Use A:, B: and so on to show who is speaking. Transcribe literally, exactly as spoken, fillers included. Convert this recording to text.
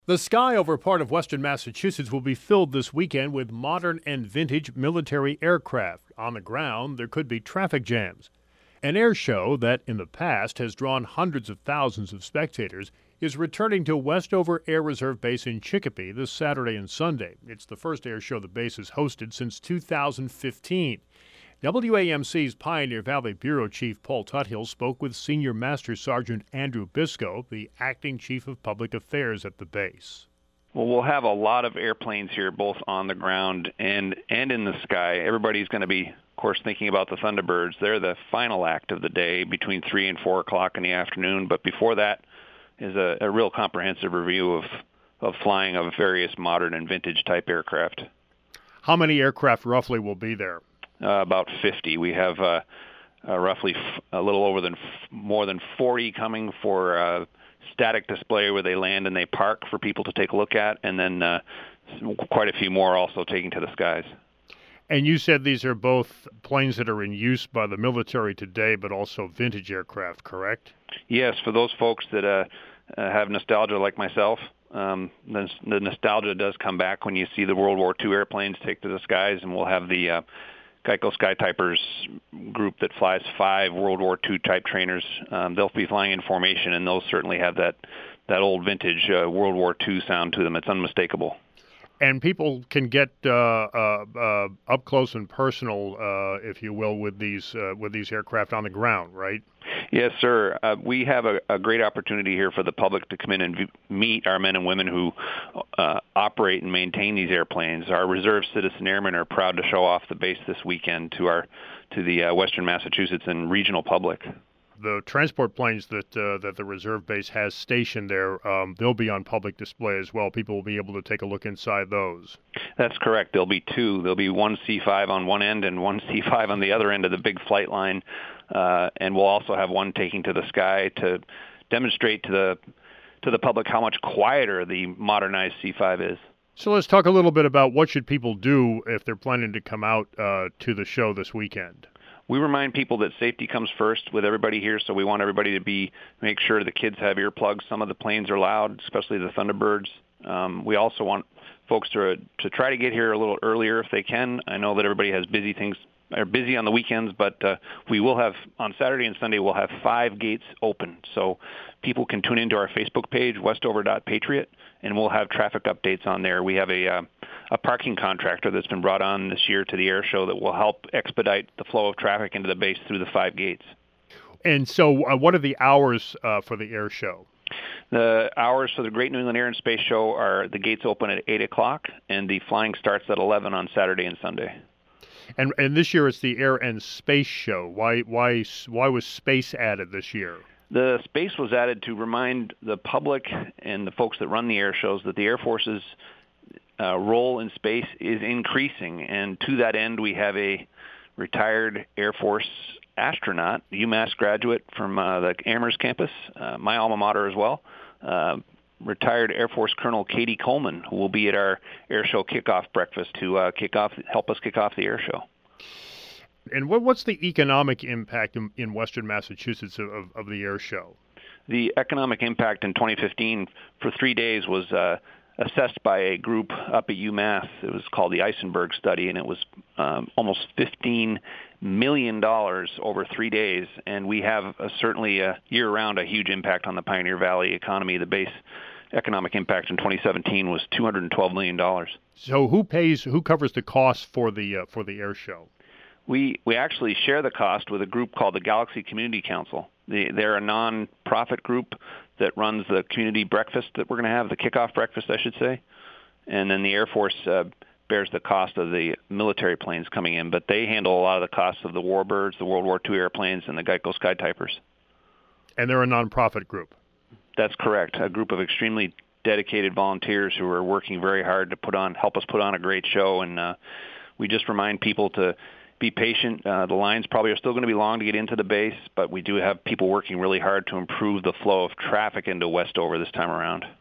A: The sky over part of western Massachusetts will be filled this weekend with modern and vintage military aircraft. On the ground, there could be traffic jams. An air show that, in the past, has drawn hundreds of thousands of spectators is returning to Westover Air Reserve Base in Chicopee this Saturday and Sunday. It's the first air show the base has hosted since two thousand fifteen. W A M C's Pioneer Valley Bureau Chief Paul Tuthill spoke with Senior Master Sergeant Andrew Biscoe, the acting Chief of Public Affairs at the base.
B: Well, we'll have a lot of airplanes here, both on the ground and, and in the sky. Everybody's going to be, of course, thinking about the Thunderbirds. They're the final act of the day between three and four o'clock in the afternoon. But before that is a, a real comprehensive review of, of flying of various modern and vintage type aircraft.
A: How many aircraft roughly will be there?
B: Uh, about fifty. We have uh, uh, roughly f- a little over than f- more than forty coming for uh, static display where they land and they park for people to take a look at, and then uh, quite a few more also taking to the skies.
A: And you said these are both planes that are in use by the military today, but also vintage aircraft, correct?
B: Yes, for those folks that uh, uh, have nostalgia like myself, um, the, the nostalgia does come back when you see the World War Two airplanes take to the skies, and we'll have the uh, Geico Skytypers group that flies five World War Two type trainers. Um, they'll be flying in formation, and those certainly have that, that old vintage uh, World War Two sound to them. It's unmistakable.
A: And people can get uh, uh, uh, up close and personal, uh, if you will, with these uh, with these aircraft on the ground, right?
B: Yes, sir. Uh, we have a, a great opportunity here for the public to come in and v- meet our men and women who uh, operate and maintain these airplanes. Our reserve citizen airmen are proud to show off the base this weekend to our to the uh, Western Massachusetts and regional public.
A: The transport planes that uh, that the reserve base has stationed there, um, they'll be on public display as well. People will be able to take a look inside those.
B: That's correct. There'll be two. There'll be one C five on one end and one C five on the other end of the big flight line. Uh, and we'll also have one taking to the sky to demonstrate to the to the public how much quieter the modernized C five is.
A: So let's talk a little bit about what should people do if they're planning to come out uh, to the show this weekend.
B: We remind people that safety comes first with everybody here, so we want everybody to be make sure the kids have earplugs. Some of the planes are loud, especially the Thunderbirds. Um, we also want folks to to try to get here a little earlier if they can. I know that everybody has busy things, are busy on the weekends, but uh, we will have, on Saturday and Sunday, we'll have five gates open. So people can tune into our Facebook page, westover dot patriot, and we'll have traffic updates on there. We have a uh, a parking contractor that's been brought on this year to the air show that will help expedite the flow of traffic into the base through the five gates.
A: And so uh, what are the hours uh, for the air show?
B: The hours for the Great New England Air and Space Show are the gates open at eight o'clock, and the flying starts at eleven on Saturday and Sunday.
A: And and this year it's the Air and Space Show. Why why why was space added this year?
B: The space was added to remind the public and the folks that run the air shows that the Air Force's uh, role in space is increasing. And to that end, we have a retired Air Force astronaut, UMass graduate from uh, the Amherst campus, uh, my alma mater as well, uh, retired Air Force Colonel Katie Coleman, who will be at our air show kickoff breakfast to uh, kick off, help us kick off the air show.
A: And what, what's the economic impact in, in western Massachusetts of, of the air show?
B: The economic impact in twenty fifteen for three days was uh, assessed by a group up at UMass. It was called the Eisenberg Study, and it was um, almost fifteen million dollars over three days. And we have a, certainly a year-round a huge impact on the Pioneer Valley economy. The base economic impact in twenty seventeen was two hundred twelve million dollars.
A: So who pays, who covers the cost for the uh, for the air show?
B: We we actually share the cost with a group called the Galaxy Community Council. The, they're a non-profit group that runs the community breakfast that we're going to have, the kickoff breakfast, I should say. And then the Air Force uh, bears the cost of the military planes coming in, but they handle a lot of the costs of the Warbirds, the World War Two airplanes, and the Geico Skytypers.
A: And they're a non-profit group.
B: That's correct. A group of extremely dedicated volunteers who are working very hard to put on, help us put on a great show. And uh, we just remind people to be patient. Uh, the lines probably are still going to be long to get into the base, but we do have people working really hard to improve the flow of traffic into Westover this time around.